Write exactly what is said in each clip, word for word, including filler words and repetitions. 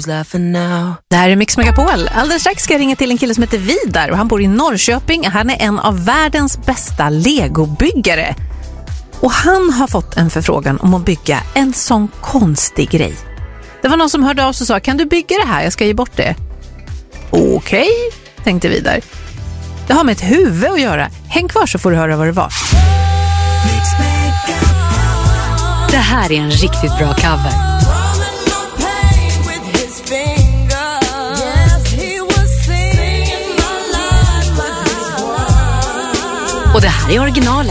laughing now. Det här är Mix Megapol. Alldeles strax ska jag ringa till en kille som heter Vidar och han bor i Norrköping. Han är en av världens bästa legobyggare. Och han har fått en förfrågan om att bygga en sån konstig grej. Det var någon som hörde av sig och sa, kan du bygga det här? Jag ska ge bort det. Okej, okay, tänkte Vidar. Det har med ett huvud att göra. Häng kvar så får du höra vad det var. Det här är en riktigt bra cover. Och det här är originalet.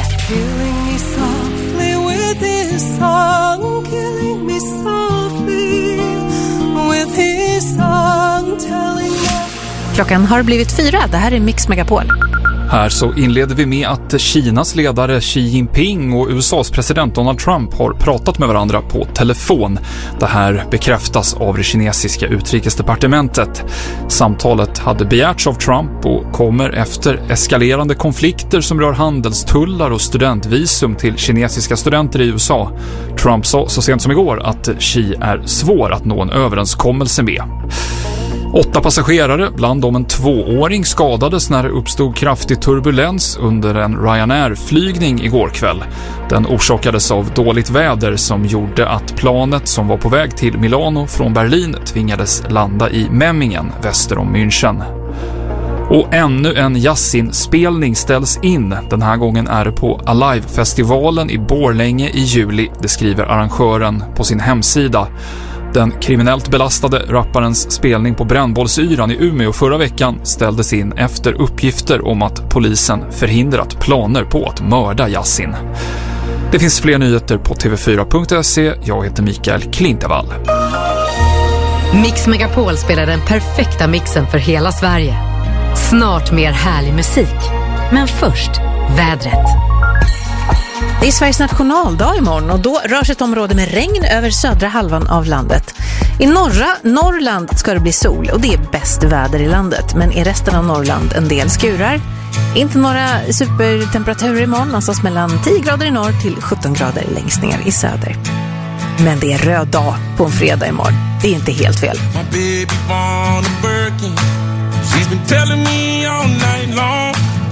Klockan har blivit fyra. Det här är Mix Megapol. Här så inleder vi med att Kinas ledare Xi Jinping och U S A:s president Donald Trump har pratat med varandra på telefon. Det här bekräftas av det kinesiska utrikesdepartementet. Samtalet hade begärts av Trump och kommer efter eskalerande konflikter som rör handelstullar och studentvisum till kinesiska studenter i U S A. Trump sa så sent som igår att Xi är svår att nå en överenskommelse med. Åtta passagerare, bland dem en tvååring, skadades när det uppstod kraftig turbulens under en Ryanair-flygning igår kväll. Den orsakades av dåligt väder som gjorde att planet som var på väg till Milano från Berlin tvingades landa i Memmingen väster om München. Och ännu en Yasin-spelning ställs in. Den här gången är det på Alive-festivalen i Borlänge i juli, det skriver arrangören på sin hemsida. Den kriminellt belastade rapparens spelning på Brännbollsyran i Umeå förra veckan ställdes in efter uppgifter om att polisen förhindrat planer på att mörda Yasin. Det finns fler nyheter på t v fyra punkt se. Jag heter Mikael Klintevall. Mix Megapol spelar den perfekta mixen för hela Sverige. Snart mer härlig musik. Men först, vädret. Det är Sveriges nationaldag imorgon och då rör sig ett område med regn över södra halvan av landet. I norra Norrland ska det bli sol och det är bäst väder i landet. Men i resten av Norrland en del skurar. Inte några supertemperaturer imorgon, någonstans mellan tio grader i norr till sjutton grader längst ner i söder. Men det är röd dag på en fredag imorgon. Det är inte helt fel. My baby born a Birkin. She's been telling me all night long.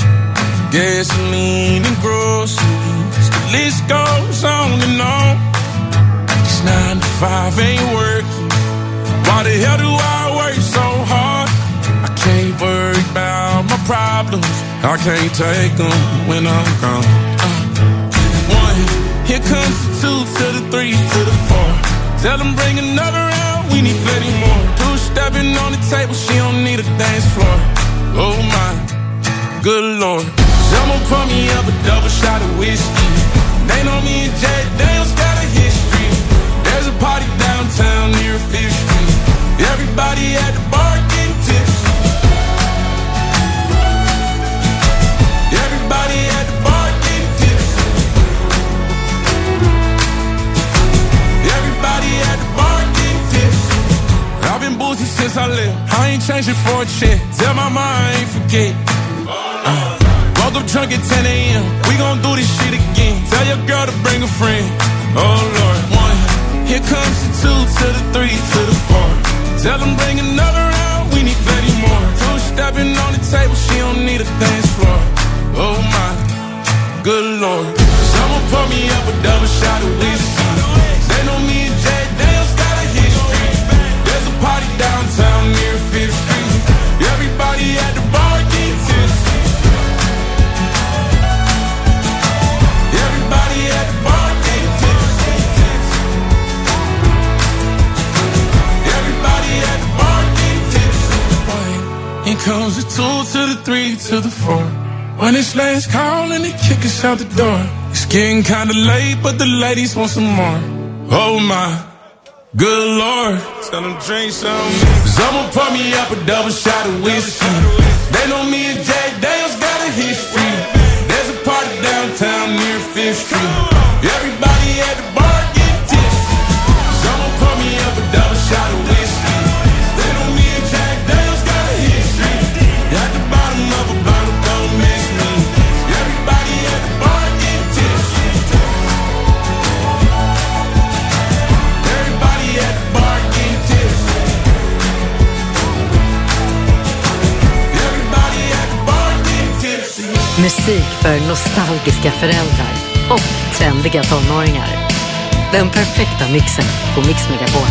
Gasoline and groceries, the list goes on and on. It's nine to five, ain't working. Why the hell do I work so hard? I can't worry about my problems. I can't take them when I'm gone. Uh, one, here comes the two to the three to the four. Tell them bring another round, we need plenty more. Two stepping on the table, she don't need a dance floor. Oh my, good Lord. Someone pour me up a double shot of whiskey. They know me and Jay Daniels got a history. There's a party downtown near Fifth Street. Everybody at the bar getting tipsy. Everybody at the bar getting tipsy. Everybody at the bar getting tipsy. I've been boozy since I left. I ain't changing for a check. Tell my mom I ain't forget. Uh. Woke up drunk at ten a.m. We gon' do this shit again. Tell your girl to bring a friend. Oh Lord. One, here comes the two to the three to the four. Tell them bring another round, we need plenty more. Two stepping on the table, she don't need a dance floor. Oh my, good Lord. Someone pour me up a double shot of whiskey. They know me and Jay Daniels got a history. There's a party downtown near Fifth Street. Everybody at the bar getting tipsy. Everybody at the bar getting tipsy. Everybody at the bar getting tipsy. Here comes the two to the three to the four. When it's last call and they kick us out the door. It's getting kinda late, but the ladies want some more. Oh my, good Lord. Tell them drink some. Someone pour me up a double shot of whiskey. They know me and Jay Daniels got a history. There's a party downtown near Fifth Street. Everybody at the bar getting tipsy. Someone pour me up a double shot of whiskey. They know me and Jack Daniels got a history. At the bottom of a bottle, don't miss me. Everybody at the bar getting tipsy. Everybody at the bar getting tipsy. musik för nostalgiska föräldrar och trendiga tonåringar. Den perfekta mixen på Mix Megapol.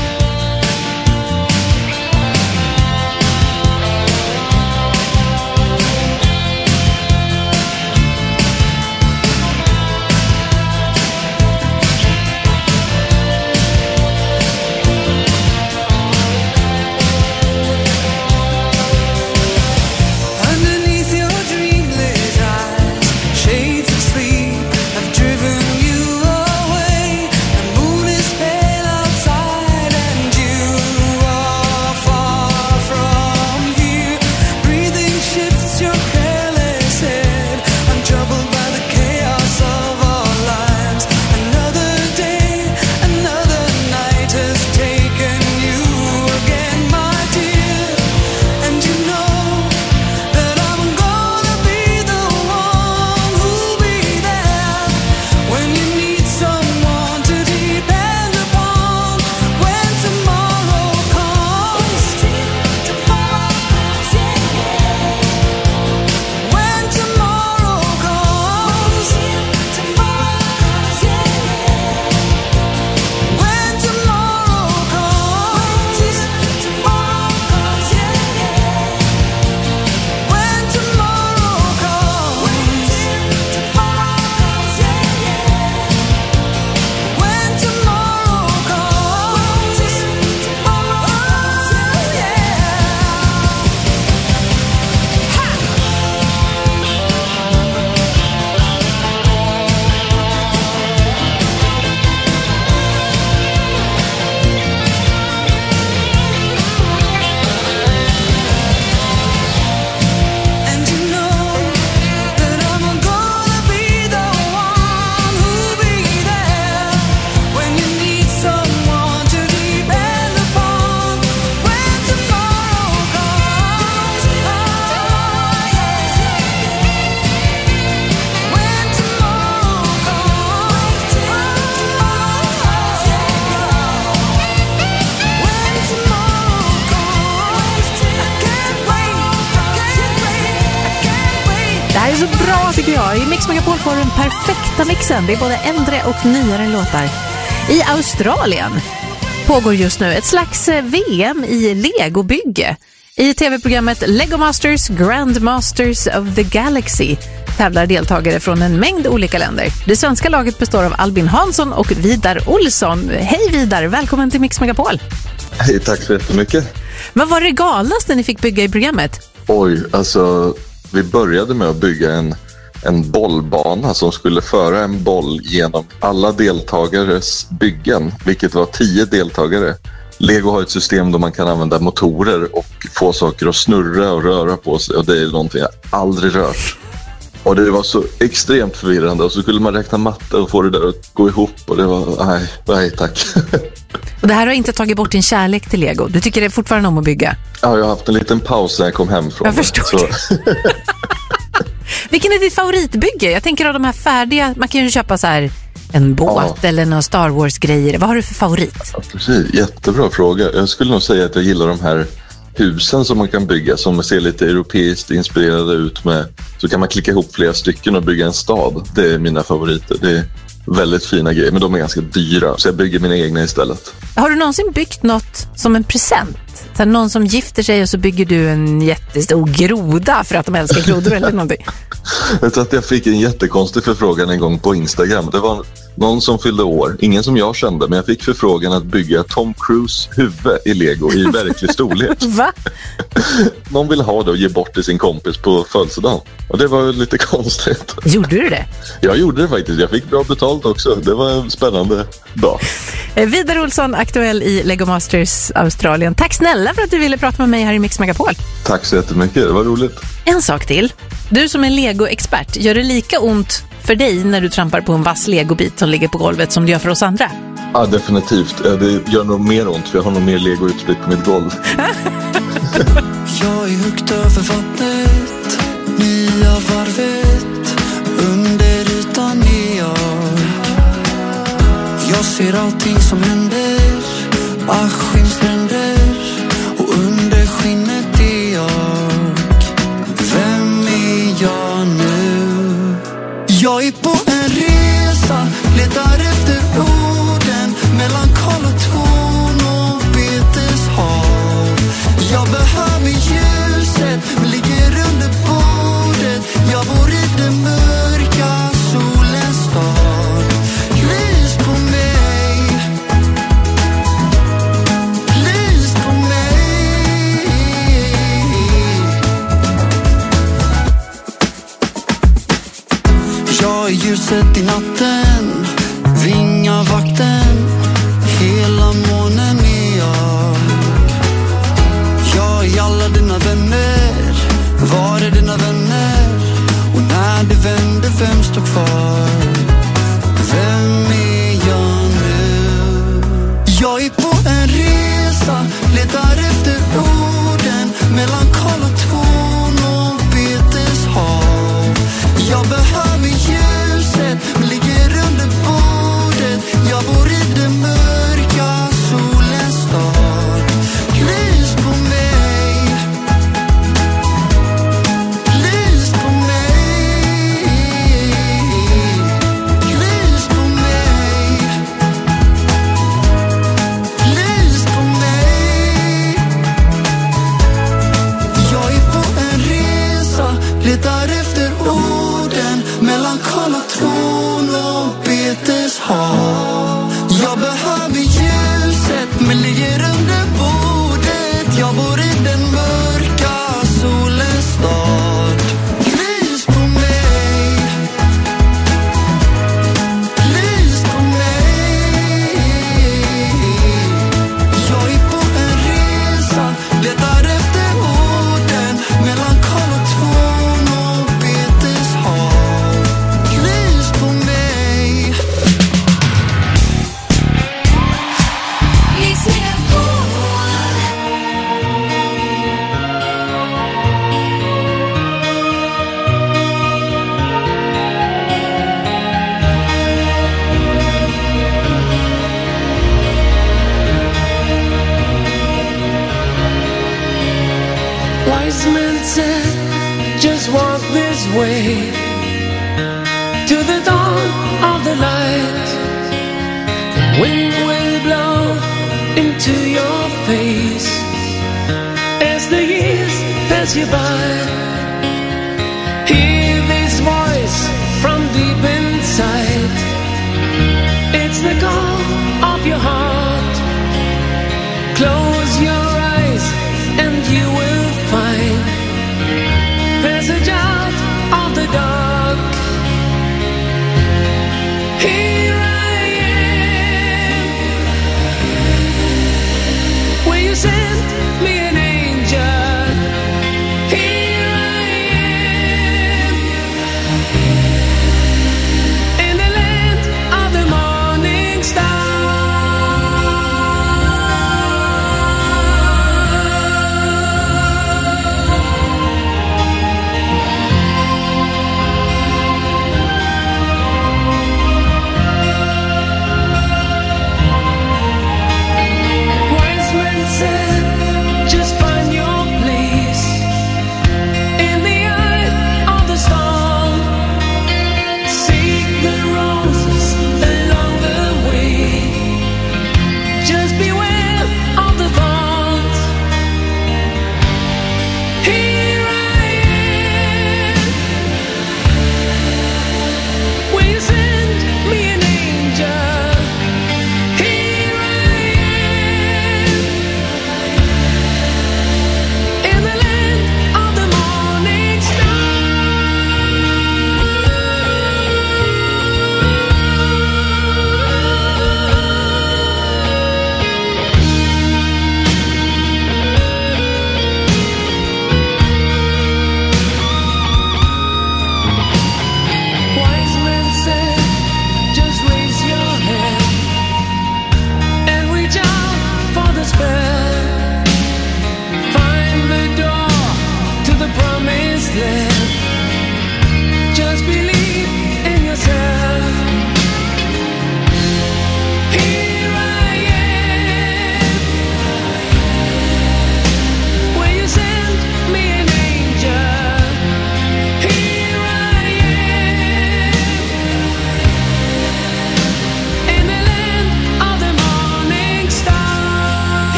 Det är så bra tycker jag. I Mix Megapol får den perfekta mixen. Det är både äldre och nyare låtar. I Australien pågår just nu ett slags V M i legobygge. I tv-programmet Lego Masters Grandmasters of the Galaxy tävlar deltagare från en mängd olika länder. Det svenska laget består av Albin Hansson och Vidar Olsson. Hej Vidar, välkommen till Mix Megapol. Hej, tack så jättemycket. Vad var det galnaste ni fick bygga i programmet? Oj, alltså vi började med att bygga en, en bollbana som skulle föra en boll genom alla deltagares byggen, vilket var tio deltagare. Lego har ett system där man kan använda motorer och få saker att snurra och röra på sig, och det är någonting jag aldrig rört. Och det var så extremt förvirrande, och så skulle man räkna matte och få det där att gå ihop, och det var, nej, nej tack. Och det här har inte tagit bort din kärlek till Lego? Du tycker det är fortfarande om att bygga? Ja, jag har haft en liten paus när jag kom hem från jag det. Jag förstår så. Vilken är ditt favoritbygge? Jag tänker av de här färdiga, man kan ju köpa så här en båt ja. eller några Star Wars-grejer. Vad har du för favorit? Ja, precis, jättebra fråga. Jag skulle nog säga att jag gillar de här husen som man kan bygga, som ser lite europeiskt inspirerade ut med. Så kan man klicka ihop flera stycken och bygga en stad. Det är mina favoriter. Det är väldigt fina grejer, men de är ganska dyra. Så jag bygger mina egna istället. Har du någonsin byggt något som en present? Så här, någon som gifter sig och så bygger du en jättestor groda för att de älskar grodor eller någonting? Jag tror att jag fick en jättekonstig förfrågan en gång på Instagram. Det var någon som fyllde år, ingen som jag kände, men jag fick förfrågan att bygga Tom Cruise huvud i Lego i verklig storlek. Va? Någon ville ha det och ge bort till sin kompis på födelsedagen. Och det var lite konstigt. Gjorde du det? Jag gjorde det faktiskt. Jag fick bra betalt också. Det var en spännande dag. Vidar Olsson, aktuell i Lego Masters Australien. Tack snälla för att du ville prata med mig här i Mix Megapol. Tack så jättemycket, det var roligt. En sak till. Du som är Lego-expert, gör det lika ont för dig när du trampar på en vass legobit som ligger på golvet som det gör för oss andra? Ja, definitivt. Det gör nog mer ont för jag har nog mer Lego utspritt på mitt golv. Jag är högt över vattnet, nya varvet, under ytan är jag. Jag ser allting som händer, Askimstränder, och under skinnet är jag. Vem är jag nu? Jag är på en resa, letar efter orden mellan koloton och beteshav. Jag behöver ljuset, men ligger under bordet. Jag bor i den mörka solens stad. Lys på mig, lys på mig. Jag är ljuset i natten, vingavakten, hela månen är jag. Jag är alla dina vänner, var är dina vänner? Och när det vänder, vem står kvar? Vem är jag nu? Jag är på en resa, letar efter orden mellan koloton och beteshav. Jag behöver ljuset, men ligger under bordet. Jag bor i den mörka solens stad. Lys på mig, lys på mig, lys på mig, lys på mig. Jag är på en resa, letar efter orden mellan koloton och beteshav. Jag behöver ljuset, men ligger under bordet. Jag bor i den mörka solens stad. Lys på mig, lys på mig. Jag är på en resa, letar efter orden mellan koloton och beteshav. Lys på mig. Wise men said, just walk this way to the dawn of the light. The wind will blow into your face as the years pass you by. Hear this voice from deep inside. It's the call of your heart. Close your eyes and you will find passage out of the dark. Here I am. Will you send me an angel? Here I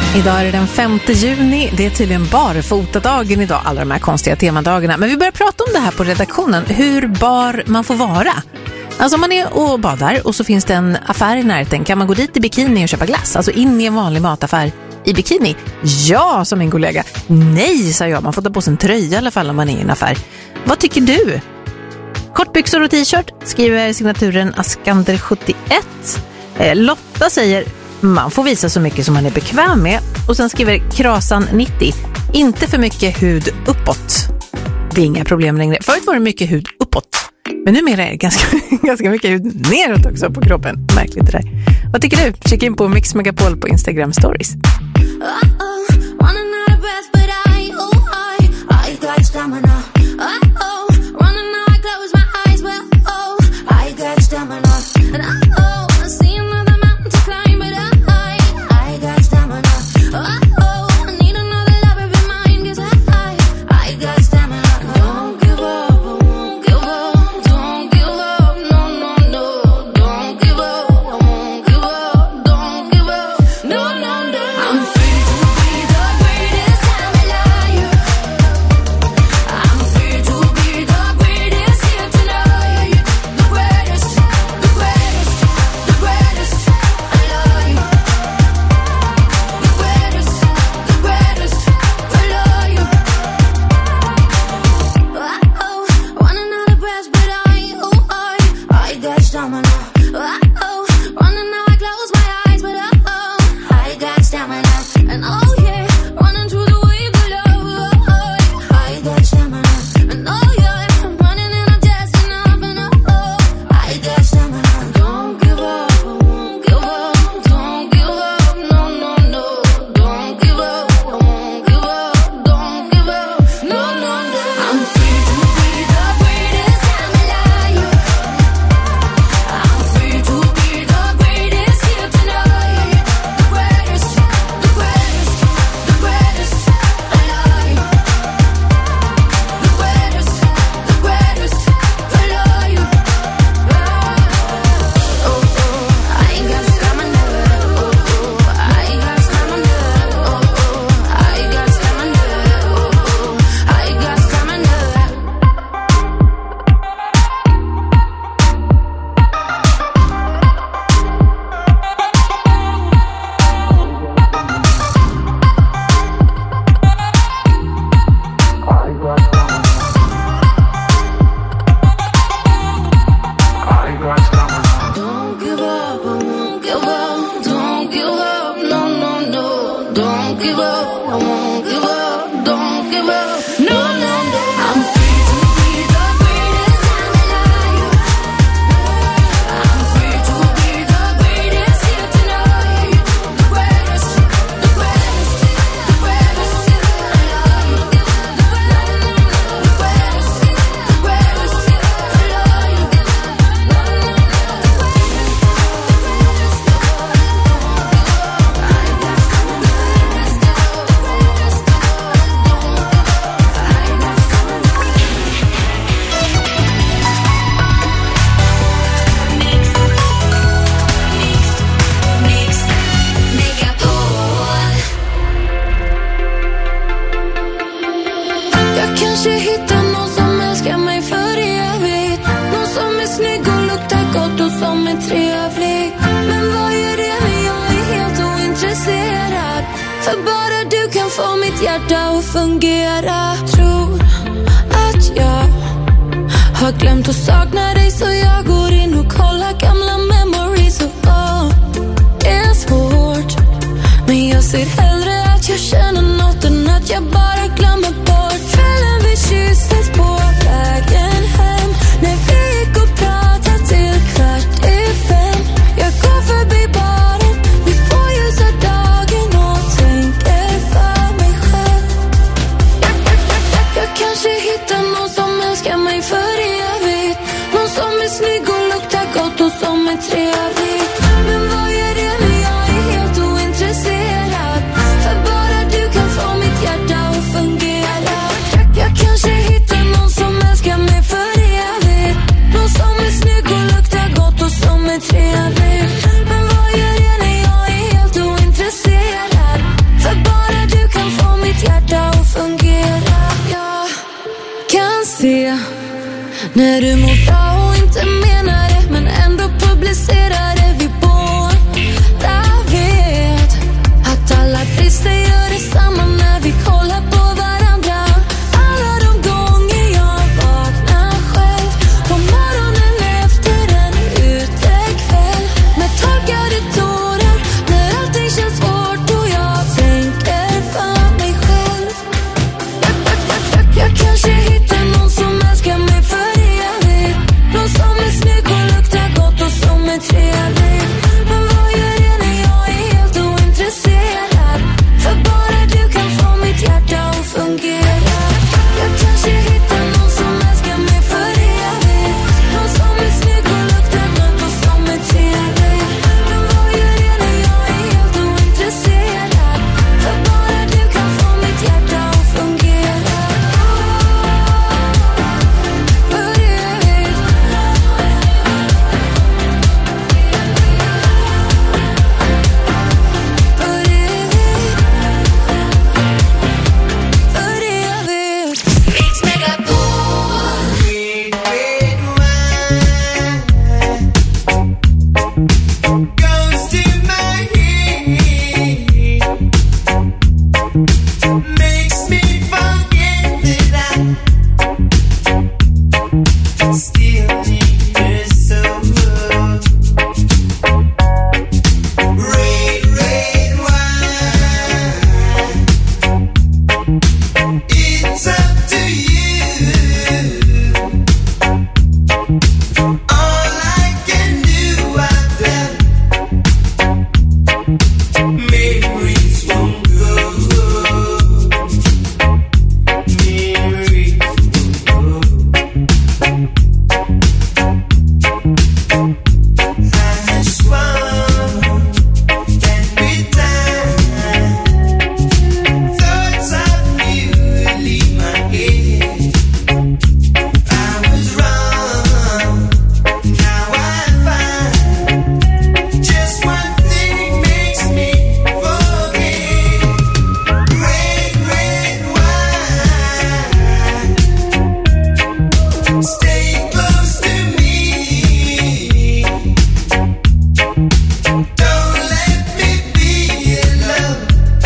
Idag är det den femte juni. Det är tydligen barfotadagen idag, alla de här konstiga temadagarna. Men vi börjar prata om det här på redaktionen. Hur bar man får vara. Alltså om man är och badar och så finns det en affär i närheten. Kan man gå dit i bikini och köpa glass? Alltså in i en vanlig mataffär i bikini? Ja, som min kollega. Nej, sa jag. Man får ta på sig en tröja i alla fall om man är i en affär. Vad tycker du? Kortbyxor och t-shirt, skriver signaturen Askander sjuttioett. Eh, Lotta säger man får visa så mycket som man är bekväm med. Och sen skriver Krasan nittio. Inte för mycket hud uppåt. Det är inga problem längre. Förut var det mycket hud uppåt. Men numera är det ganska, ganska mycket hud neråt också på kroppen. Märkligt det där. Vad tycker du? Kika in på Mix Megapol på Instagram Stories. För bara du kan få mitt hjärta att fungera. se när du mår bra och inte menar det, men ändå publicerar det. Vi båda vet att alla brister gör detsamma när vi kollar på varandra. Alla de gånger jag vaknar själv på morgonen efter en utekväll med torkade tårar, när allting känns svårt och jag tänker för mig själv. Jag, jag, jag, jag, jag kanske hittar någon som älskar mig för evigt, någon som är snygg och luktar gott och som är trevlig. Men vad gör det när jag är helt ointresserad? För bara du kan få mitt hjärta att fungera. Jag kanske hittar någon som älskar mig för evigt, någon som är snygg och luktar gott och som är trevlig. Men vad gör det när jag är helt ointresserad? För bara du kan få mitt hjärta att fungera. För evigt. För evigt. För evigt. Mix Megapol. Goes to my head, makes me forget that I still need her so. Red, red wine, it's up to you. All I can do, I've done. Memories won't go. Memories won't go. I just want that good time. Thoughts of you leave my head. I was wrong, now I find just one thing makes me forget. Red, red wine, stay close to me. Don't let me be alone.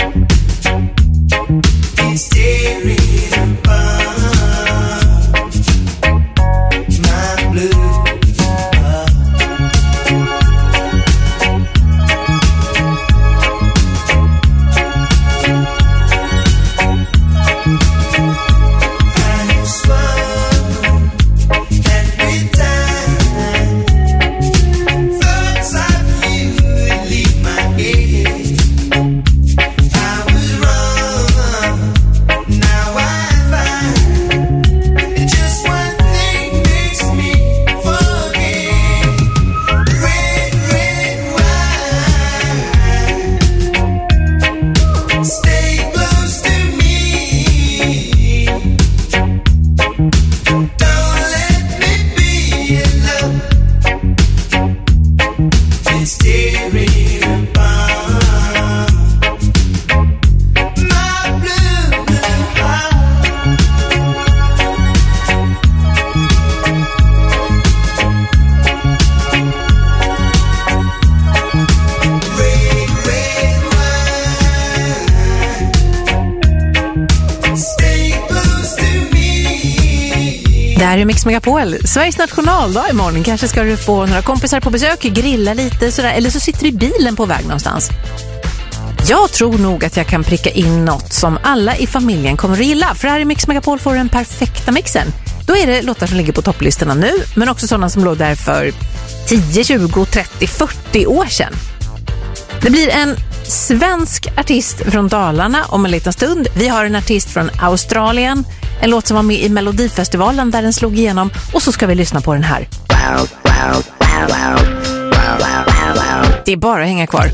It's tearing apart my blue heart. I just want that good time. Thoughts of you leave my head. I was wrong, now I find just one thing makes me forget. Red, red wine, stay close to me. Don't let me be alone. It's tearing apart my blue, blue heart. Red, red wine, stay close to me. Det här är Mix Megapol, Sveriges nationaldag imorgon. Kanske ska du få några kompisar på besök, grilla lite sådär, eller så sitter du i bilen på väg någonstans. Jag tror nog att jag kan pricka in något som alla i familjen kommer att gilla, för här i Mix Megapol får du den perfekta mixen. Då är det låtar som ligger på topplistorna nu, men också sådana som låg där för tio, tjugo, trettio, fyrtio år sedan. Det blir en svensk artist från Dalarna om en liten stund. Vi har en artist från Australien, en låt som var med i Melodifestivalen där den slog igenom, och så ska vi lyssna på den här. Det är bara att hänga kvar.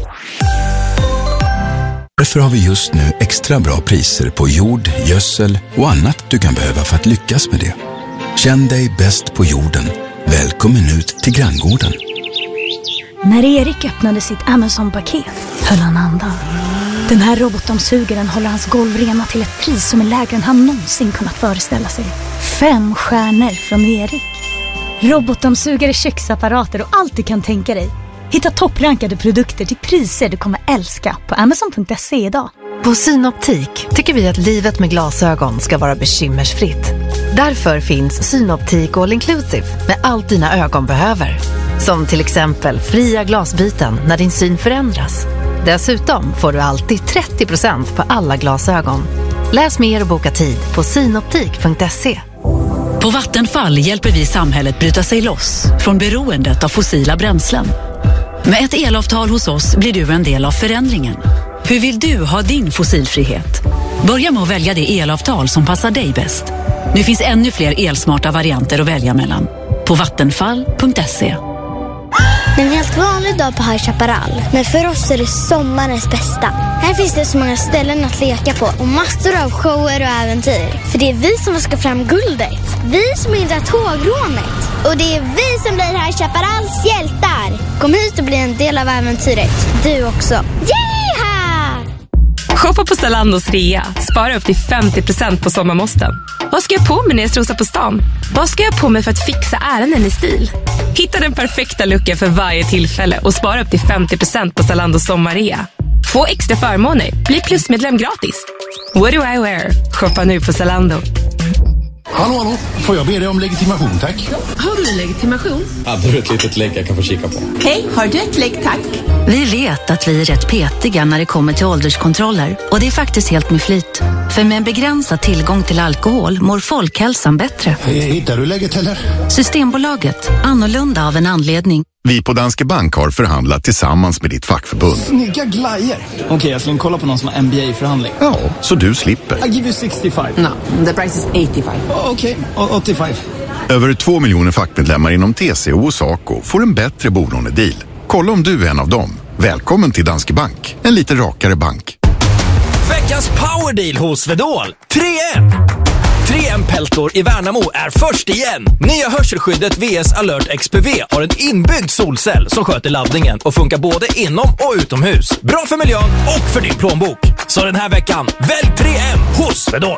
Därför har vi just nu extra bra priser på jord, gödsel och annat du kan behöva för att lyckas med det. Känn dig bäst på jorden. Välkommen ut till granngården. När Erik öppnade sitt Amazon-paket höll han andan. Den här robotdammsugaren håller hans golv rena till ett pris som är lägre än han någonsin kunnat föreställa sig. Fem stjärnor från Erik. Robotdammsugare, köksapparater och allt du kan tänka dig. Hitta topprankade produkter till priser du kommer älska på amazon punkt se idag. På Synoptik tycker vi att livet med glasögon ska vara bekymmersfritt. Därför finns Synoptik All Inclusive med allt dina ögon behöver. Som till exempel fria glasbyten när din syn förändras. Dessutom får du alltid trettio procent på alla glasögon. Läs mer och boka tid på synoptik punkt se. På Vattenfall hjälper vi samhället bryta sig loss från beroendet av fossila bränslen. Med ett elavtal hos oss blir du en del av förändringen. Hur vill du ha din fossilfrihet? Börja med att välja det elavtal som passar dig bäst. Nu finns ännu fler elsmarta varianter att välja mellan. På vattenfall punkt se. Det är en helt vanlig dag på High Chaparral. Men för oss är det sommarens bästa. Här finns det så många ställen att leka på och massor av shower och äventyr. För det är vi som ska fram guldet. Vi som hindrar tågrånet. Och det är vi som blir High Chaparrals hjältar. Kom hit och bli en del av äventyret. Du också. Yeah! Shoppa på Zalandos rea. Spara upp till femtio procent på sommarmåsten. Vad ska jag på mig när jag strosar på stan? Vad ska jag på mig för att fixa ärenden i stil? Hitta den perfekta looken för varje tillfälle och spara upp till femtio procent på Zalandos sommarrea. Få extra förmåner. Bli plusmedlem gratis. What do I wear? Shoppa nu på Zalando. Hallå, hallå. Får jag be dig om legitimation, tack? Har du legitimation? Hade du ett litet lägg jag kan få kika på? Hej, har du ett lägg, tack? Vi vet att vi är rätt petiga när det kommer till ålderskontroller. Och det är faktiskt helt med flit. För med en begränsad tillgång till alkohol mår folkhälsan bättre. Hittar du läget eller? Systembolaget. Annorlunda av en anledning. Vi på Danske Bank har förhandlat tillsammans med ditt fackförbund. Snygga glajer. Okej, okay, jag ska kolla på någon som har M B A-förhandling. Ja, så du slipper. I give you sextiofem. No, the price is åttiofem. Okej, okay, åttiofem. Över två miljoner fackmedlemmar inom T C O och Saco får en bättre bolånedeal. Kolla om du är en av dem. Välkommen till Danske Bank. En lite rakare bank. Veckans powerdeal hos Vedol. tre M. tre M-peltor i Värnamo är först igen. Nya hörselskyddet V S Alert X P V har en inbyggd solcell som sköter laddningen och funkar både inom och utomhus. Bra för miljön och för din plånbok. Så den här veckan, välj tre M hos Vedol.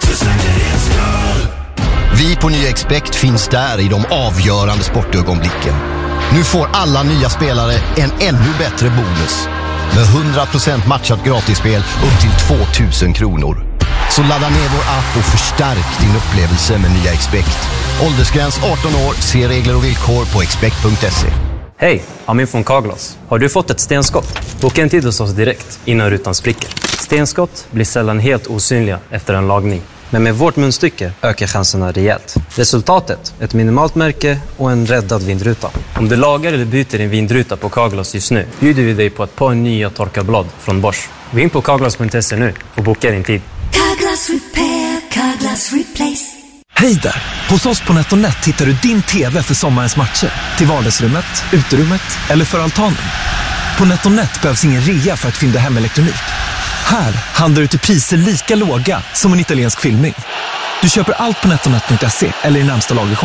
Vi på Nya Expect finns där i de avgörande sportögonblicken. Nu får alla nya spelare en ännu bättre bonus. Med hundra procent matchat gratisspel upp till tvåtusen kronor. Så ladda ner vår app och förstärk din upplevelse med Nya Expect. Åldersgräns arton år, se regler och villkor på expect punkt se. Hej, Amin från Carglass. Har du fått ett stenskott? Boka en tid hos oss direkt innan rutan spricker. Stenskott blir sällan helt osynliga efter en lagning. Men med vårt munstycke ökar chanserna rejält. Resultatet, ett minimalt märke och en räddad vindruta. Om du lagar eller byter din vindruta på Carglass just nu bjuder vi dig på ett par nya torkarblad från Bosch. Gå in på carglass punkt se nu och boka din tid. Carglass Repair, Carglass Replace. Hej där! Hos oss på NetOnNet hittar du din tv för sommarens matcher. Till vardagsrummet, uterummet eller för altanen. På NetOnNet behövs ingen rea för att fynda hem elektronik. Här handlar du till priser lika låga som en italiensk filmning. Du köper allt på netonet punkt se eller i närmsta lagershop.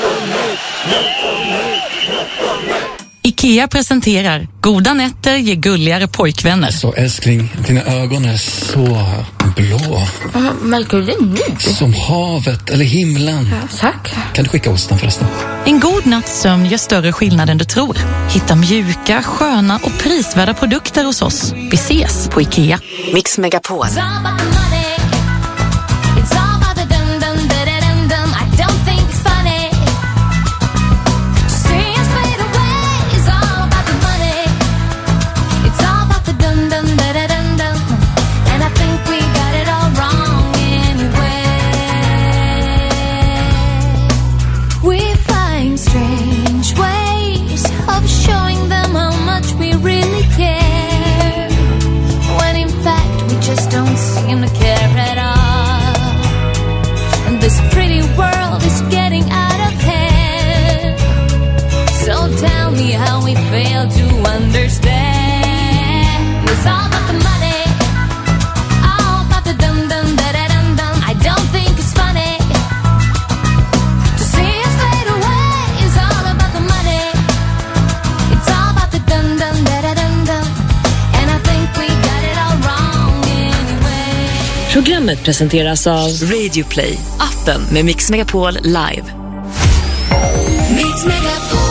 IKEA presenterar Goda nätter ger gulligare pojkvänner. Så älskling, dina ögon är så blå. Märker du det nu? Som havet eller himlen. Ja, tack. Kan du skicka osten förresten? En god natts sömn gör större skillnad än du tror. Hitta mjuka, sköna och prisvärda produkter hos oss. Vi ses på IKEA. Mix Megapol. Don't seem to care. Programmet presenteras av Radio Play, appen med Mix Megapol Live. Mix Megapol.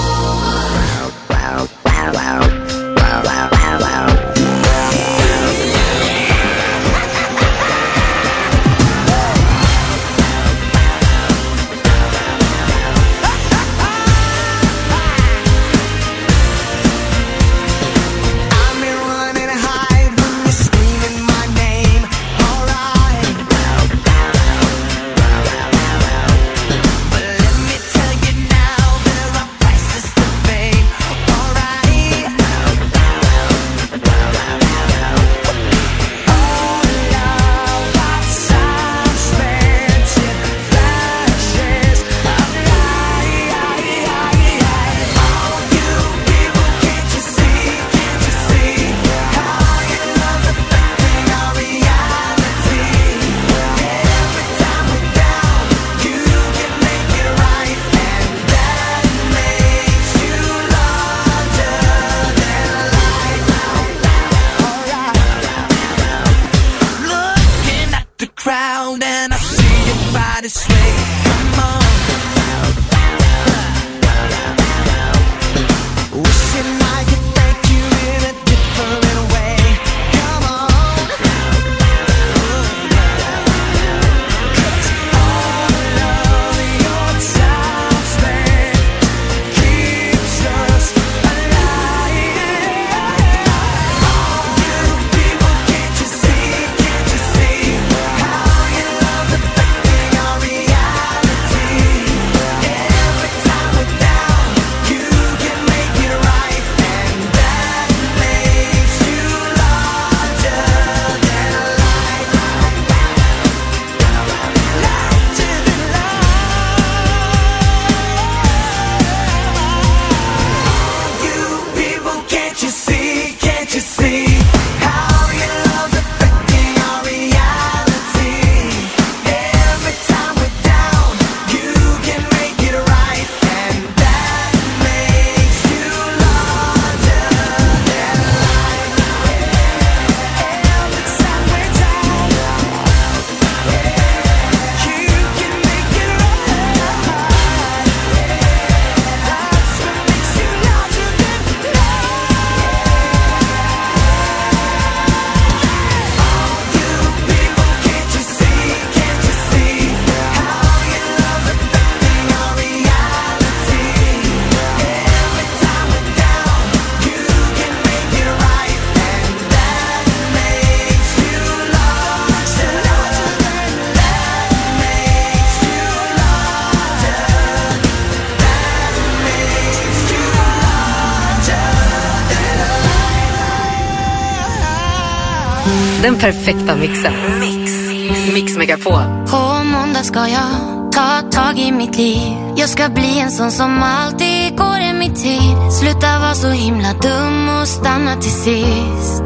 Den perfekta mixen. Mix. Mix Megapol. På måndag ska jag ta tag i mitt liv. Jag ska bli en sån som alltid går i mitt tid. Sluta vara så himla dum och stanna till sist.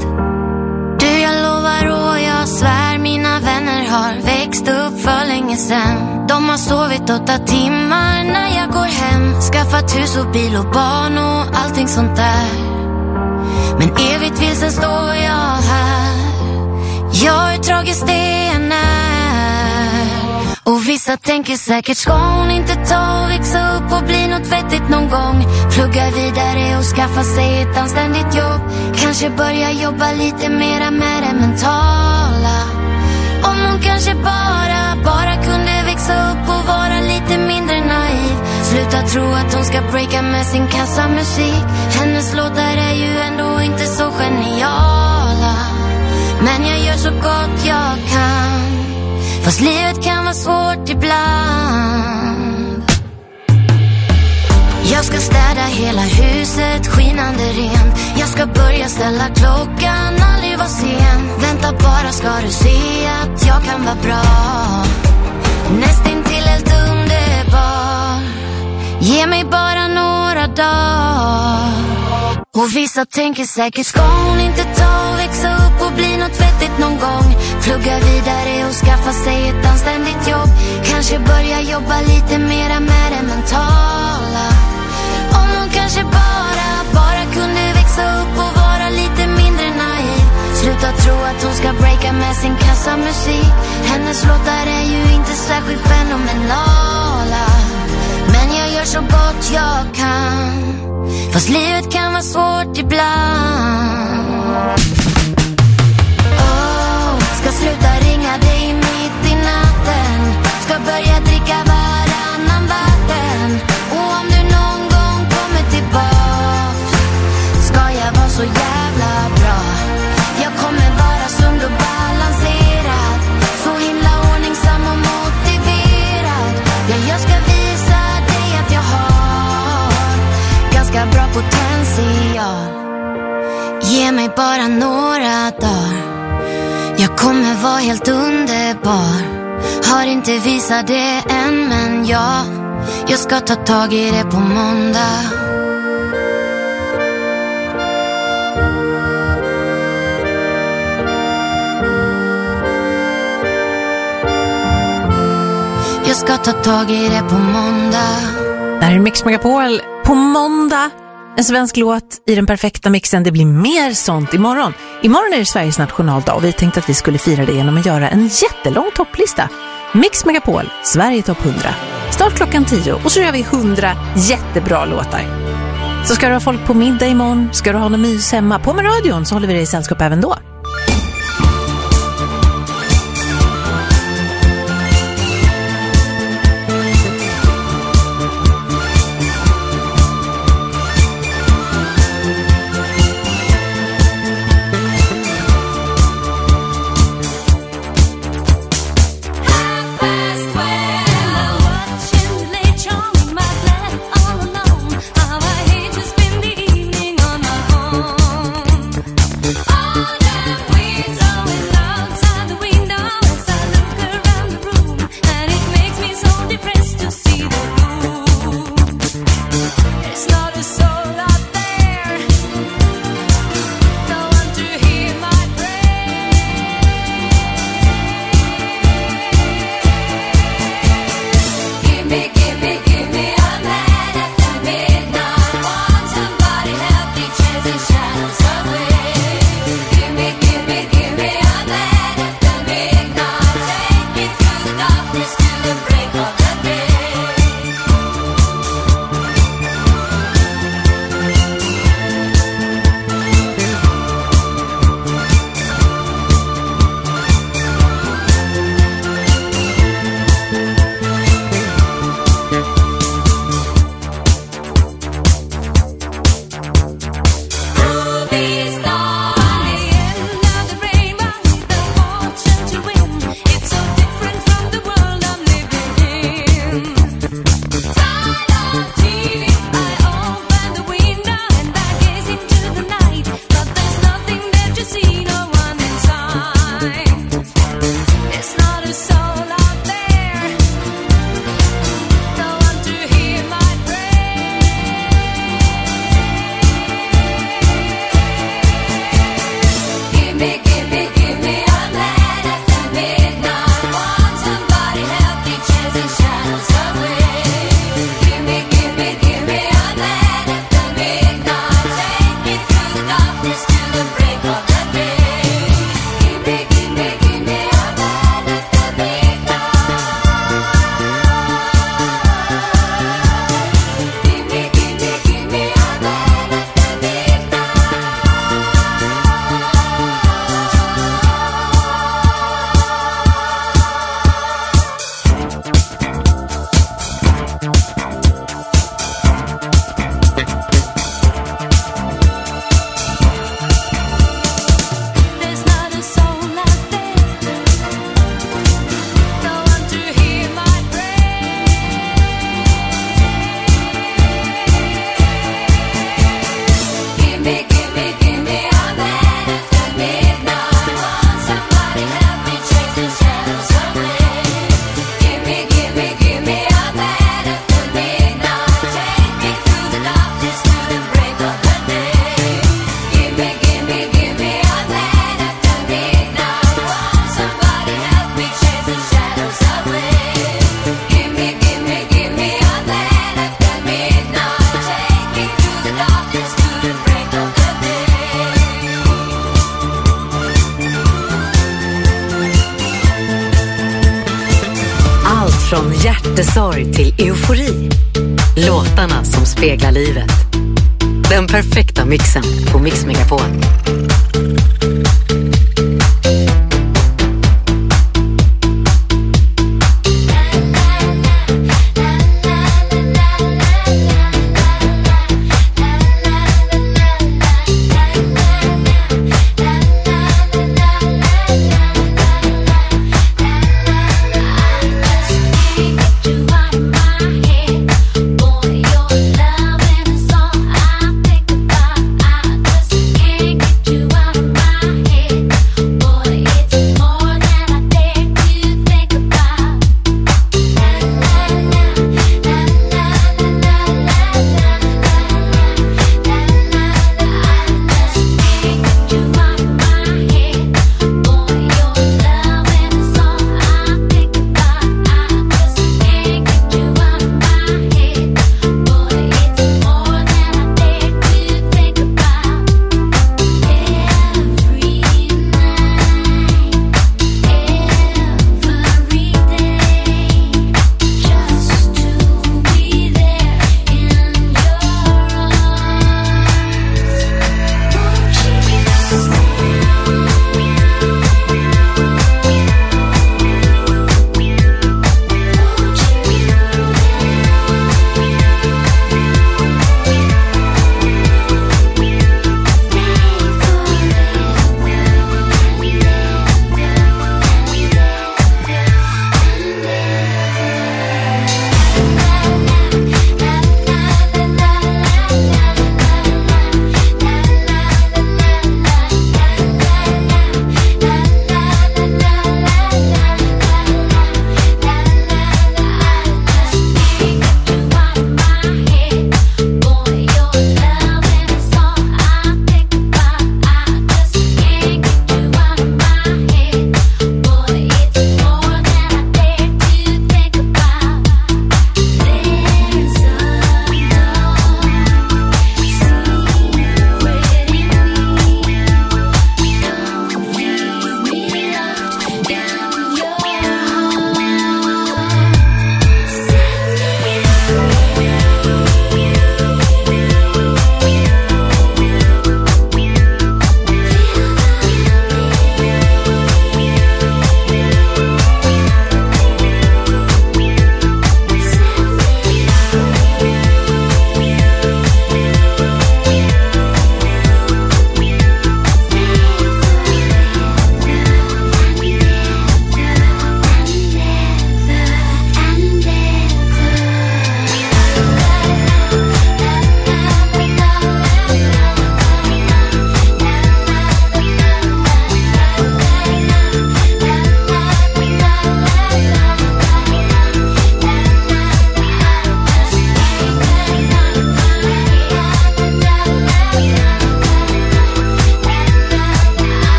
Du, jag lovar och jag svär, mina vänner har växt upp för länge sedan. De har sovit åtta timmar när jag går hem. Skaffat hus och bil och barn och allting sånt där. Men evigt vilsen står jag här. Jag är tragiskt det än är. Och vissa tänker säkert, ska hon inte ta och växa upp och bli något vettigt någon gång? Plugga vidare och skaffa sig ett anständigt jobb. Kanske börja jobba lite mera med det mentala. Om hon kanske bara, bara kunde växa upp och vara lite mindre naiv. Sluta tro att hon ska breaka med sin kassamusik. Hennes låtar är ju ändå inte så geniala. Men jag gör så gott jag kan. Fast livet kan vara svårt ibland. Jag ska städa hela huset, skinande rent. Jag ska börja ställa klockan, aldrig vara sen. Vänta bara ska du se att jag kan vara bra. Nästintill helt underbar. Ge mig bara några dagar. Och vissa tänker säkert, ska hon inte ta och växa upp och bli något vettigt någon gång? Plugga vidare och skaffa sig ett anständigt jobb. Kanske börja jobba lite mera med det mentala. Om hon kanske bara, bara kunde växa upp och vara lite mindre naiv. Sluta tro att hon ska breaka med sin kassamusik. Hennes låtar är ju inte särskilt fenomenala, men jag gör så gott jag kan, fast livet kan vara svårt ibland. Oh, ska sluta ringa dig mitt i natten, ska börja dricka varannan vatten. Och om du någon gång kommer tillbaks, ska jag vara så jävla bra. Jag kommer vara sund och balanserad, så himla ordningsam och motiverad. Ja, jag ska visa dig att jag har ganska bra potential. Ge mig bara några dagar, jag kommer vara helt underbar. Har inte visat det än, men ja, jag ska ta tag i det på måndag. Jag ska ta tag i det på måndag. Det här är Mix Megapol på måndag. En svensk låt i den perfekta mixen. Det blir mer sånt imorgon. Imorgon är det Sveriges nationaldag och vi tänkte att vi skulle fira det genom att göra en jättelång topplista. Mix Megapol, Sverige topp hundra. Start klockan tio och så gör vi hundra jättebra låtar. Så ska du ha folk på middag imorgon, ska du ha någon mys hemma, på med radion så håller vi dig i sällskap även då. hjärtesorg till eufori. Låtarna som speglar livet. Den perfekta mixen på Mix Megapol.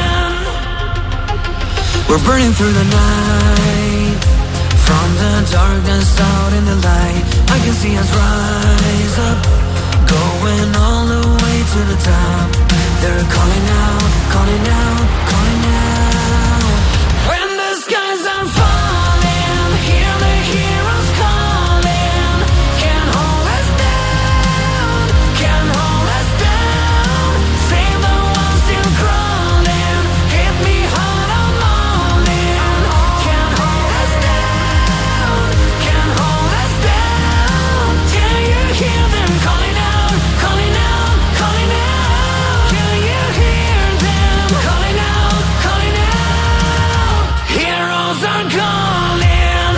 We're burning through the night, from the dark us out in the light. I can see us rise up, going all the way to the top. They're calling out, calling out, calling out. When the skies are falling, hear the heroes calling. Can't hold us down, can't hold us down. Save the ones still crawling. Hit me hard, I'm all in. Can't hold us down, can't hold us down. Can you hear them calling out, calling out, calling out? Can you hear them calling out, calling out? Heroes are calling.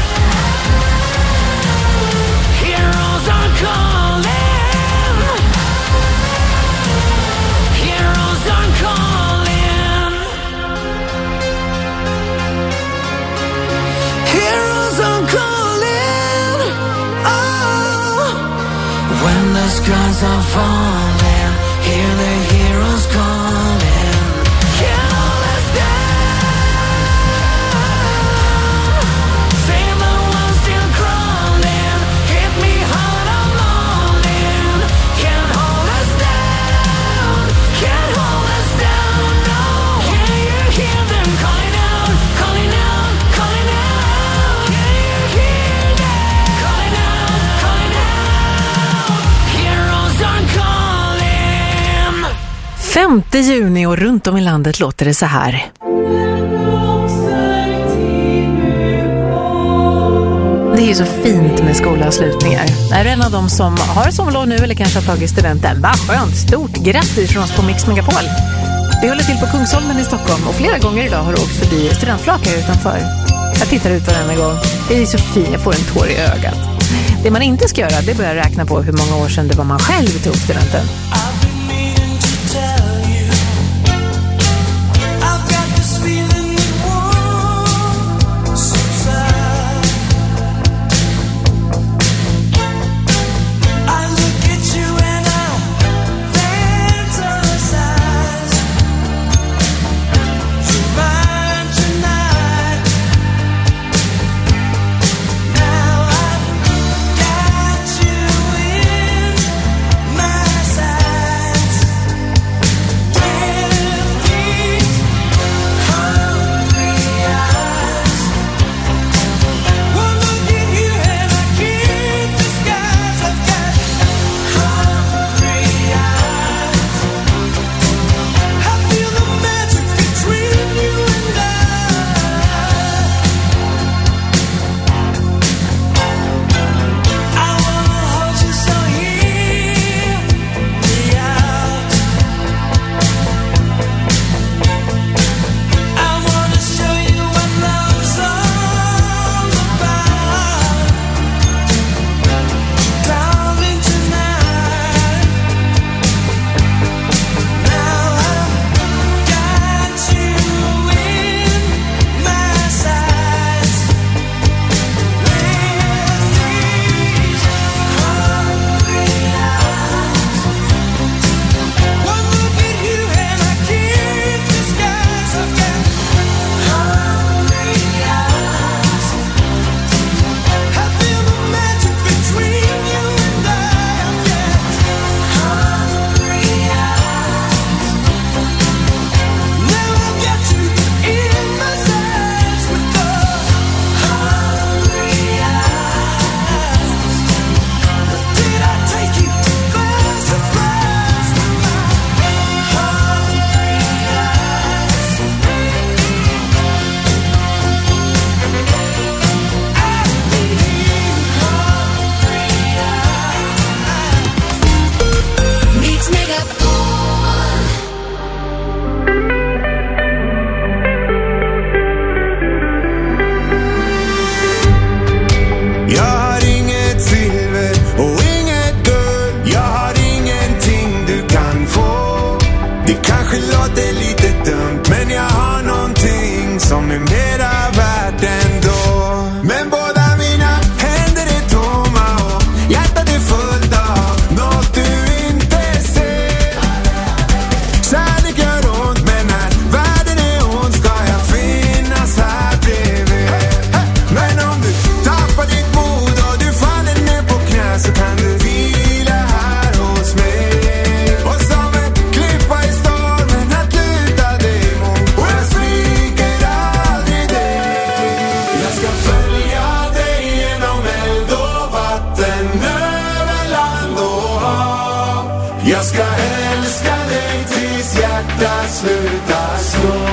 Heroes are calling. Heroes are calling. Heroes are calling. Oh, when the skies are falling, hear the heroes calling. Can't hold us down. Save the ones still crawling. Hit me hard, I'm all in. Can't hold us down. Can't hold us down, no. Can you hear them calling out, calling out, calling out? Can you hear them calling out, calling out? Heroes are calling. femte juni och runt om i landet låter det så här. Det är ju så fint med skolavslutningar. Är du en av dem som har sommarlov nu eller kanske har tagit studenten? Vad skönt, stort grattis från oss på Mix Megapol. Vi håller till på Kungsholmen i Stockholm och flera gånger idag har du åkt förbi studentflak här utanför. Jag tittar ut varenda gång. Det är så fint, jag får en tår i ögat. Det man inte ska göra, det är börja räkna på hur många år sedan det var man själv tog studenten. Now I've got you in my sight. ska älska dig tills hjärtat slutar slå.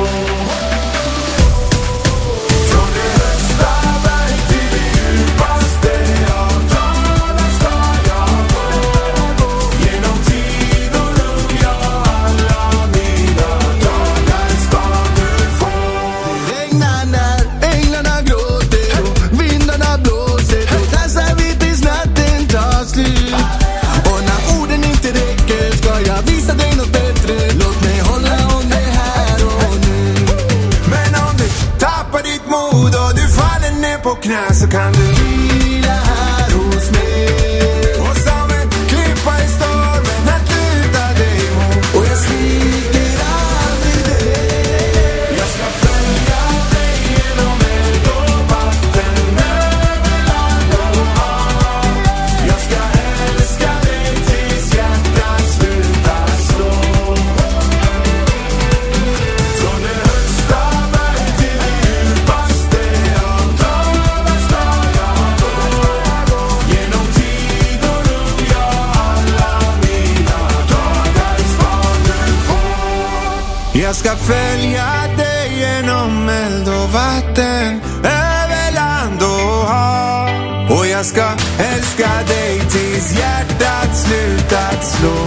Från det högsta berg till det djupaste av dalar ska jag gå. Genom tid och rum, ja, alla mina dagar ska du få. Det regnar när änglarna gråter och vindarna blåser. Då dansar vi tills natten tar slut. Och när orden inte räcker ska jag visa dig något bättre. Låt mig hålla om det här och nu. Men om du tappar ditt mod och du faller ner på knä, så kan du vila här hos mig. Och som en klippa i stormen att luta dig mot. Och jag sviker aldrig dig. Jag ska följa dig genom eld och vatten, över land och hav. Jag ska älska dig tills hjärtat slutar slå. Från det högsta berg till det djupaste av dalar ska jag gå. Genom tid och rum, ja, alla mina dagar ska du få. Jag ska följa dig genom eld och vatten, över land och hav. Och jag ska älska dig tills hjärtat slutat slå.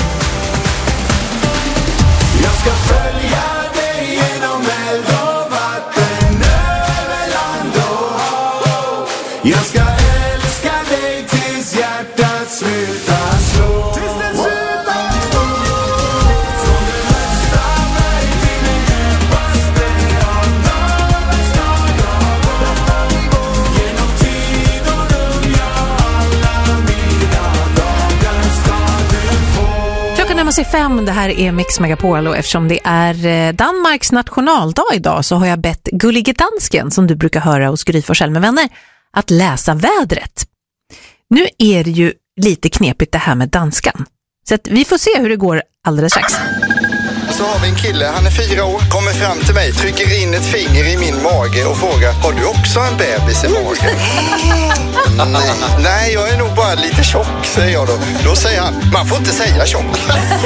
Jag ska följa dig genom eld och vatten, över land och hav. Jag ska älska dig tills hjärtat slutar slå. Tills det slutar slå. Från det högsta berg till det djupaste av dalar ska jag gå. Genom tid och rum, ja, alla mina dagar ska du få. Klockan närmar sig fem, det här är Mix Megapol och eftersom det är eh, Danmarks nationaldag idag så har jag bett Gullige Dansken, som du brukar höra hos Gry Forssell med vänner, att läsa vädret. Nu är det ju lite knepigt det här med danskan, så att vi får se hur det går alldeles strax. Så har vi en kille, han är fyra år, kommer fram till mig, trycker in ett finger i min mage och frågar: har du också en bebis i magen? Nej, nej, jag är nog bara lite tjock, säger jag då. Då säger han: man får inte säga tjock.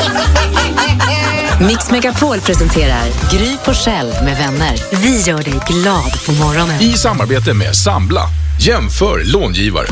Mix Megapol presenterar Gry Forssell med vänner. Vi gör dig glad på morgonen. I samarbete med Sambla. Jämför långivare.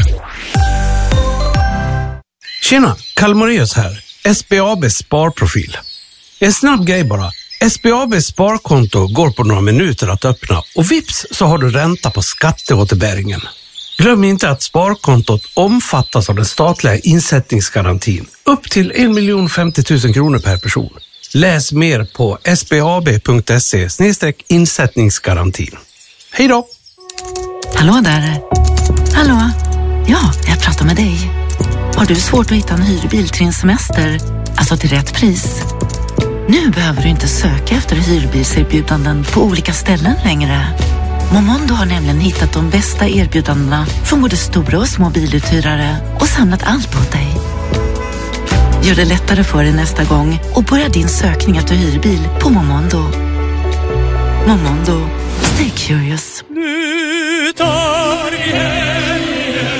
Tjena, Kalmarius här. S B A B Sparprofil. En snabb grej bara. S B A B Sparkonto går på några minuter att öppna och vips så har du ränta på skatteåterbäringen. Glöm inte att sparkontot omfattas av den statliga insättningsgarantin. Upp till en miljon femtio tusen kronor per person. Läs mer på sbab.se snedstreck insättningsgarantin. Hej då! Hallå där. Hallå? Ja, jag pratar med dig. Har du svårt att hitta en hyrbil till din semester? Alltså till rätt pris? Nu behöver du inte söka efter hyrbilserbjudanden på olika ställen längre. Momondo har nämligen hittat de bästa erbjudandena från både stora och små biluthyrare och samlat allt åt dig. Gör det lättare för dig nästa gång och börja din sökning efter hyrbil på Momondo. Momondo. Stay curious. Nu tar vi helgen.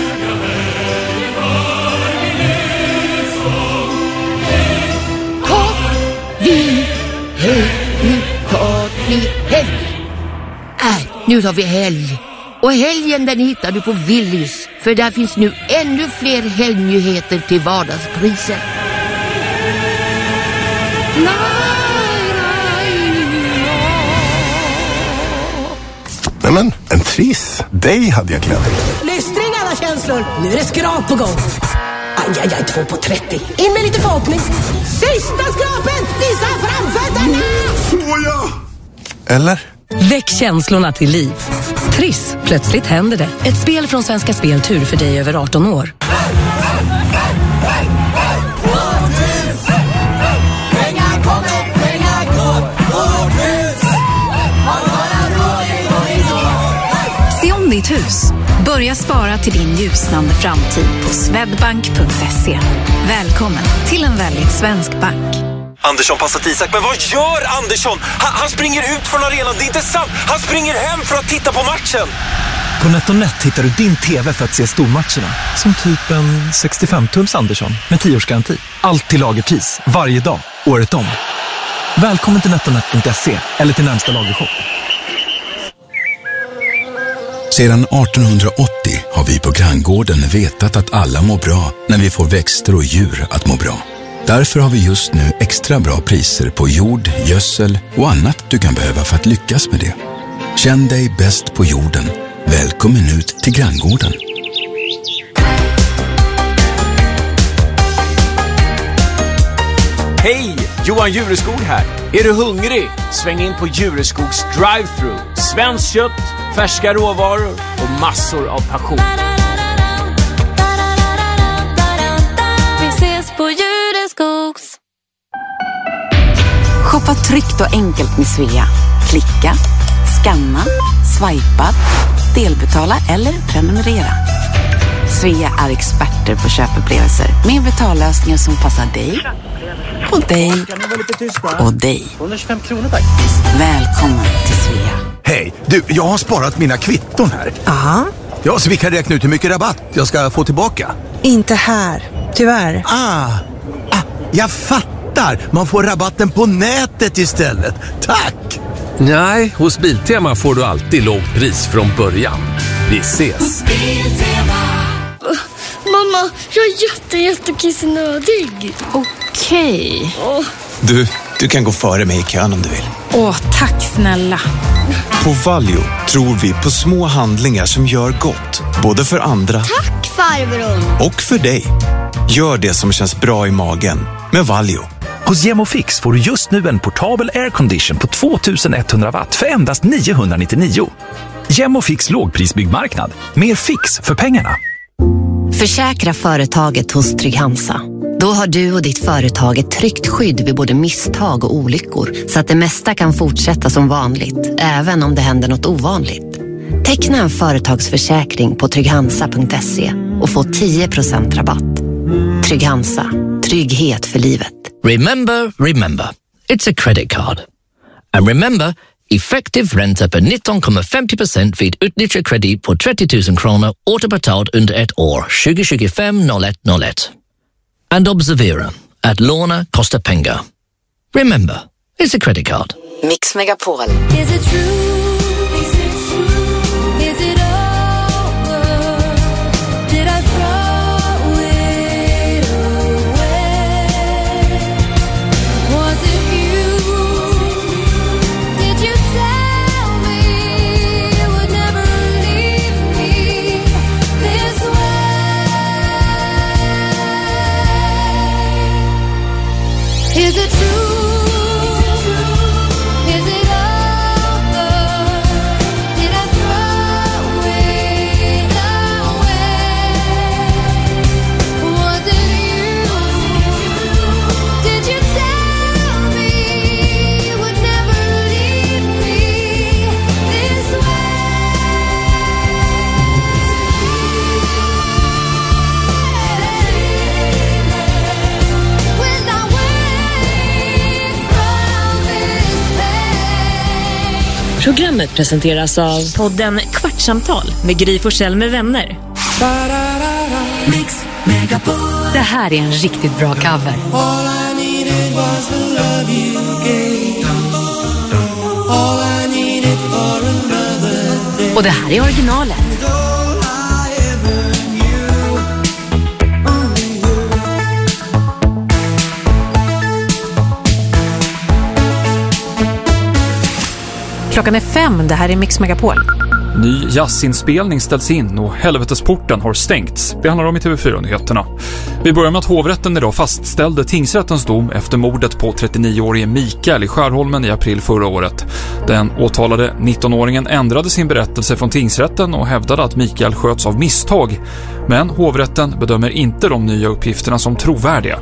Vi helg, nu tar vi helg. Äh, nu tar vi helg. Och helgen den hittar du på Willys. För där finns nu ännu fler helgnyheter till vardagspriser. Nej men, en triss. Dig hade jag klätt. Lystring alla känslor. Nu är det skrap på gång. Aj, aj, aj, två på trettio. In med lite förhoppning. Sista skrapen! Visa framfötterna! Såja! Eller? Väck känslorna till liv. Triss, plötsligt händer det. Ett spel från Svenska Spel Tur för dig över arton år. Pengar kommer, pengar går. Se om ditt hus. Börja spara till din ljusnande framtid på swedbank punkt se. Välkommen till en väldigt svensk bank. Andersson passar till Isak, men vad gör Andersson? Han, han springer ut från arenan, det är inte sant. Han springer hem för att titta på matchen. På NetOnNet hittar du din tv för att se stormatcherna. Som typ en sextiofem tums Andersson med tio-årsgaranti. Allt till lagerpris, varje dag, året om. Välkommen till netonet punkt se eller till närmsta lagershop. Sedan artonhundraåttio har vi på Granngården vetat att alla mår bra när vi får växter och djur att må bra. Därför har vi just nu extra bra priser på jord, gödsel och annat du kan behöva för att lyckas med det. Känn dig bäst på jorden. Välkommen ut till Granngården. Hej! Johan Jureskog här. Är du hungrig? Sväng in på Jureskogs drive-thru. Svenskt kött, färska råvaror och massor av passion. Vi ses på Jureskogs. Shoppa tryggt och enkelt med Svea. Klicka, scanna, swipa, delbetala eller prenumerera. Svea är experter på köpupplevelser med betallösningar som passar dig och dig och dig. tvåhundratjugofem kronor tack. Välkommen till Svea. Hej, du, jag har sparat mina kvitton här. Aha. Ja, så vi kan räkna ut hur mycket rabatt jag ska få tillbaka. Inte här, tyvärr. Ah, ah jag fattar. Man får rabatten på nätet istället. Tack! Nej, hos Biltema får du alltid lågt pris från början. Vi ses. Mamma, jag är jätte, jättekissnödig. Okej. Åh. Du, du kan gå före mig i kön om du vill. Åh, tack snälla. På Valio tror vi på små handlingar som gör gott. Både för andra Tack farbror. och för dig. Gör det som känns bra i magen med Valio. Hos Gemofix får du just nu en portabel aircondition på tvåtusenetthundra watt för endast niohundranittionio. Gemofix lågprisbyggmarknad. Mer fix för pengarna. Försäkra företaget hos Trygg-Hansa. Då har du och ditt företag ett tryggt skydd vid både misstag och olyckor, så att det mesta kan fortsätta som vanligt, även om det händer något ovanligt. Teckna en företagsförsäkring på trygghansa punkt se och få tio procent rabatt. Trygg-Hansa. Trygghet för livet. Remember, remember. It's a credit card. And remember, effektiv ränta på nitton komma femtio procent vid utnyttjad kredit på trettio tusen kronor återbetalt under ett år tjugo tjugofem noll ett noll ett. And observera, att låna kostar pengar. Remember, it's a credit card. Mix Megapol. Is it true? Is it true? Is it over? Did I throw it away? Was it you? Did you tell me you would never leave me this way? Is it true? Programmet presenteras av podden Kvartsamtal med Gry Forssell med vänner. Mix Megapol. Det här är en riktigt bra cover. All I needed was the love you gave. All I needed for another day. Och det här är originalet. Klockan är fem, det här är Mix Megapol. Ny jazzinspelning ställs in och helvetesporten har stängts. Det handlar om i T V fyra-nyheterna. Vi börjar med att hovrätten idag fastställde tingsrättens dom efter mordet på trettionio-årige Mikael i Skärholmen i april förra året. Den åtalade nittonåringen ändrade sin berättelse från tingsrätten och hävdade att Mikael sköts av misstag. Men hovrätten bedömer inte de nya uppgifterna som trovärdiga.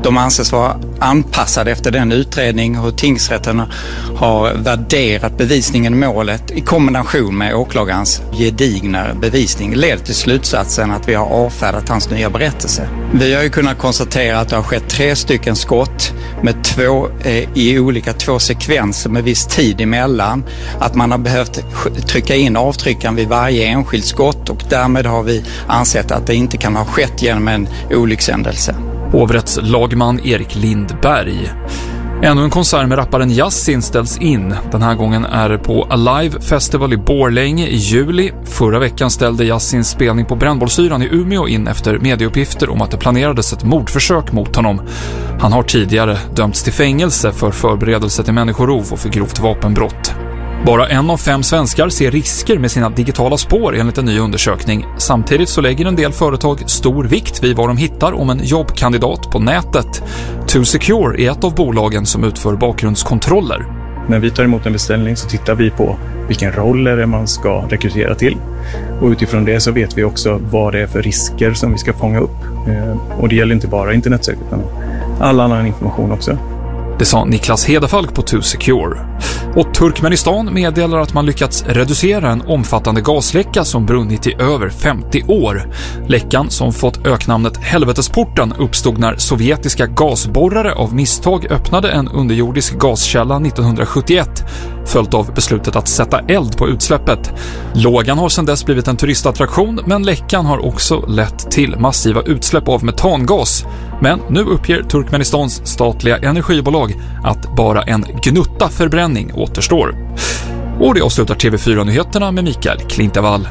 De anses vara anpassade efter den utredning och tingsrätten har värderat bevisningen i målet i kombination med åklagarens gedigna bevisning leder till slutsatsen att vi har avfärdat hans nya berättelse. Vi har ju kunnat konstatera att det har skett tre stycken skott med två eh, i olika två sekvenser med viss tid emellan. Att man har behövt trycka in avtryckaren vid varje enskilt skott och därmed har vi ansett att det inte kan ha skett genom en olyckshändelse. Hovrättslagman Erik Lindberg. Ännu en konsert med rapparen Yasin ställs in. Den här gången är det på Alive Festival i Borlänge i juli. Förra veckan ställde Yasins spelning på Brännbollsyran i Umeå in efter medieuppgifter om att det planerades ett mordförsök mot honom. Han har tidigare dömts till fängelse för förberedelse till människorov och för grovt vapenbrott. Bara en av fem svenskar ser risker med sina digitala spår enligt en ny undersökning. Samtidigt så lägger en del företag stor vikt vid vad de hittar om en jobbkandidat på nätet. To Secure är ett av bolagen som utför bakgrundskontroller. När vi tar emot en beställning så tittar vi på vilken roll är det man ska rekrytera till. Och utifrån det så vet vi också vad det är för risker som vi ska fånga upp. Och det gäller inte bara internetsök utan all annan information också. Det sa Niklas Hedefalk på To Secure. Och Turkmenistan meddelar att man lyckats reducera en omfattande gasläcka som brunnit i över femtio år. Läckan, som fått öknamnet Helvetesporten, uppstod när sovjetiska gasborrare av misstag öppnade en underjordisk gaskälla nittonhundrasjuttioett, följt av beslutet att sätta eld på utsläppet. Lågan har sedan dess blivit en turistattraktion, men läckan har också lett till massiva utsläpp av metangas. Men nu uppger Turkmenistans statliga energibolag att bara en gnutta förbränning återstår. Och det avslutar T V fyra-nyheterna med Mikael Klintevall.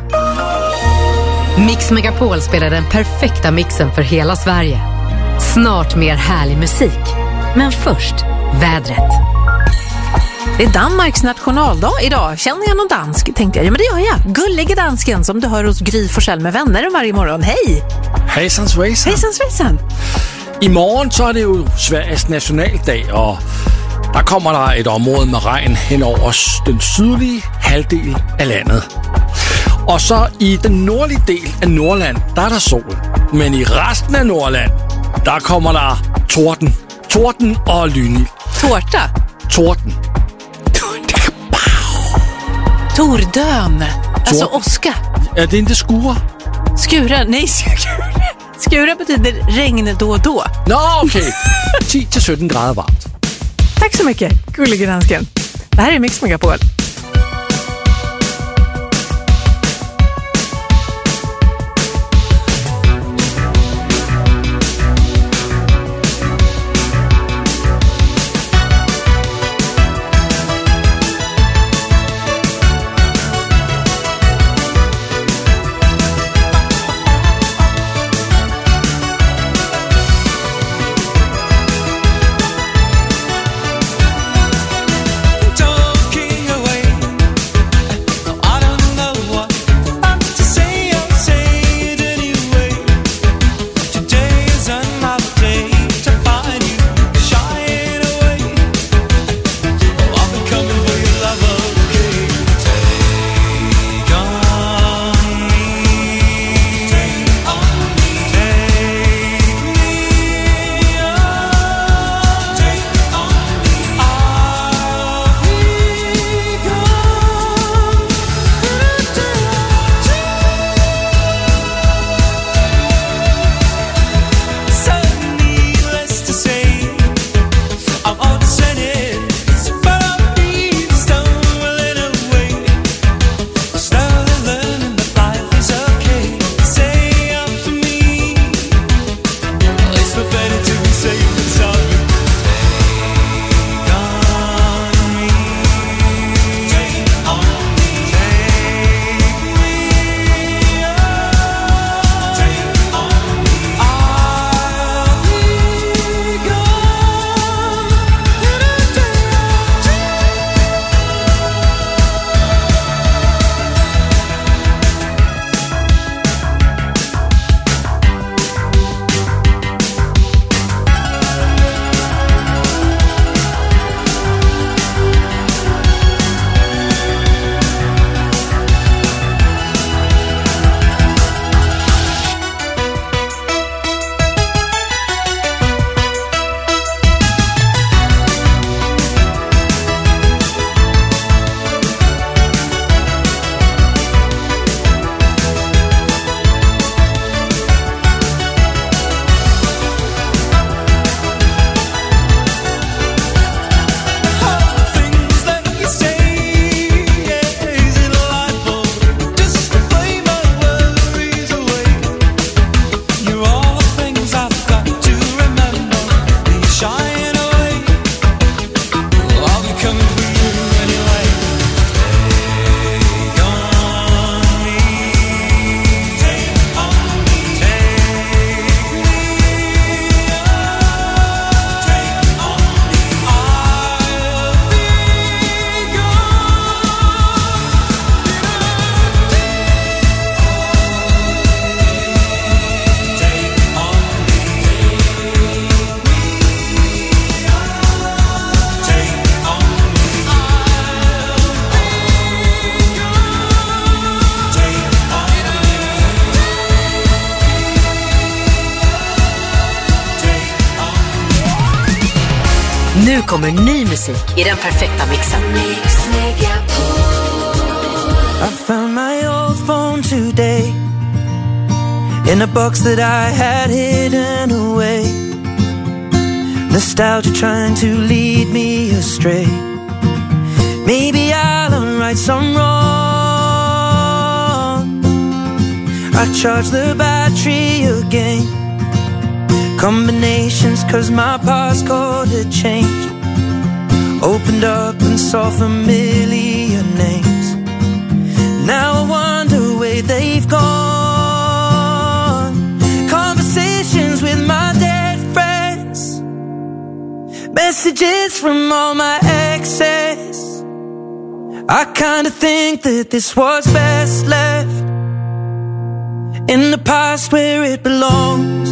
Mix Megapol spelar den perfekta mixen för hela Sverige. Snart mer härlig musik. Men först, vädret. Det är Danmarks nationaldag idag. Känner jag någon dansk? Tänkte jag. Ja, men det gör jag. Gullige dansken som du hör hos Gry Forssell med vänner varje morgon. Hej! Hejsan svejsan. Hejsan svejsan. Imorgon så är det ju Sveriges nationaldag och där kommer där ett område med regn hen over den sydlige halvdel af landet. Och så i den nordlige del af Nordland, der er der sol. Men i resten af Nordland, der kommer der torden. Torden og lynild. Tårta? Torden. Tordön. Alltså åska. Ja, det är inte skura. Skura? Nej, skura. Skura betyder regn då och då. Nå, okej. Okay. tio till sjutton grader varmt. Tack så mycket, gullige dansken. Det här är Mix Megapol. Talking away Nu kommer ny musik i den perfekta mixen. I found my old phone today in a box that I had hidden away. Nostalgia trying to lead me astray. Maybe I'll unwrite some wrong. I charge the battery again. Combinations cause my passcode had changed. Opened up and saw familiar names. Now I wonder where they've gone. Conversations with my dead friends. Messages from all my exes. I kinda think that this was best left in the past where it belongs.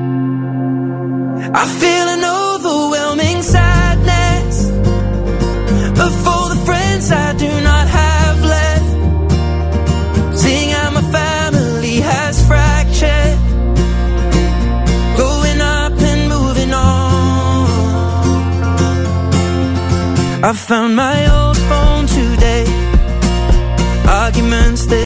I feel an overwhelming sadness for the friends I do not have left. Seeing how my family has fractured, going up and moving on. I found my old phone today. Arguments that